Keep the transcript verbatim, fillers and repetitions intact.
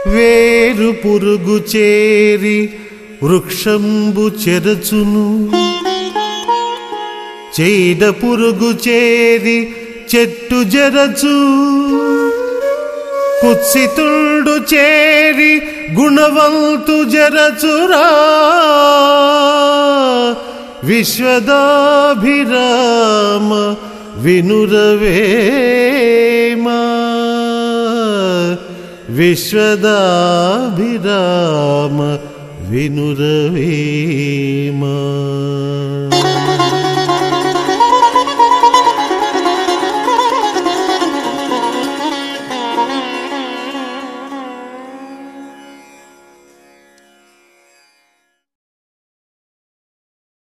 వేరు పురుగు చేరి వృక్షంబు చెరచును, చీడ పురుగు చేరి చెట్టు జరచు, కుత్సితుండు చేరి గుణవంతు జరచురా. విశ్వదాభిరామ వినురవేమా, విశ్వదాభిరామ వినురవేమా.